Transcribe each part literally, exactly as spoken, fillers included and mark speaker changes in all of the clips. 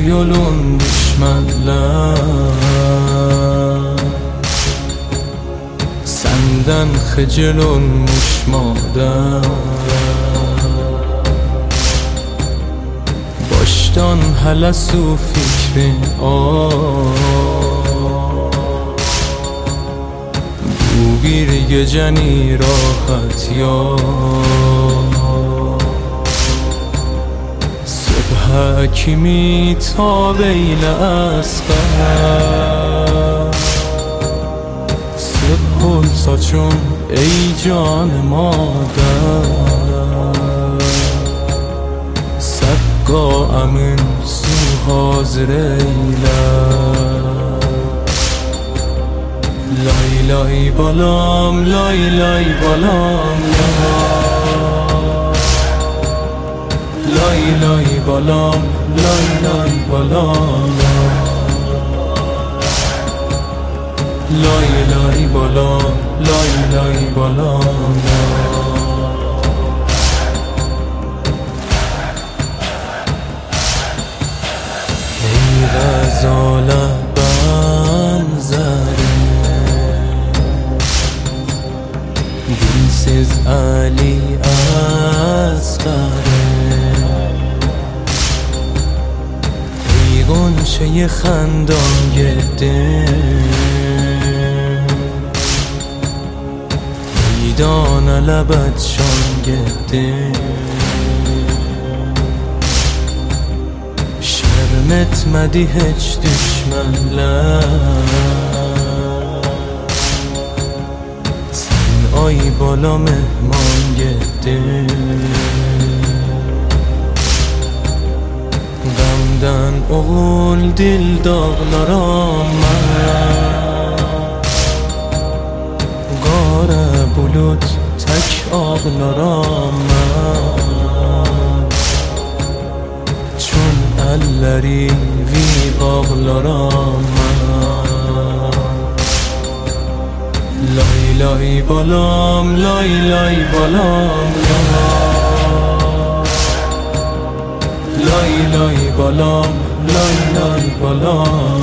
Speaker 1: yolun düşmanlar, senden xecil olmuş mادر. baştan hele su fikri al, bu bir geceni rahat ya. حکیمی تا بیل اسقر سبحل saçım ey can مادر. سقا امن سو حاضر ایله لای لای بالام لای لای بالام لای لای بالام لای لای بالام لای لای بالام لای لای بالام. ای غزال بنظره dilsiz Ali Asghare. غنچه خندان گده میدان لبت شان گده. شرم etmedi hiç düşmanlar, sen ay bala mehman gittin. Gamdan oğul dil dağlaram mən, qara bulut tək ağlaram mən. Çün əlləri vi bağlaram mən. Lay lay balam, lay lay balam lay lay balam, lay lay balam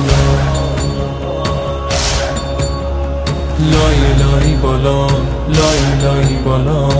Speaker 1: lay lay balam, lay lay balam.